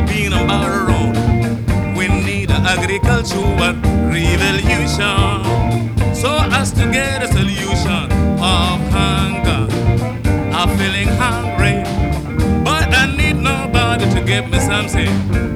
being about the road. We need an agricultural revolution so as to get a solution of hunger. I'm feeling hungry, but I need nobody to give me something.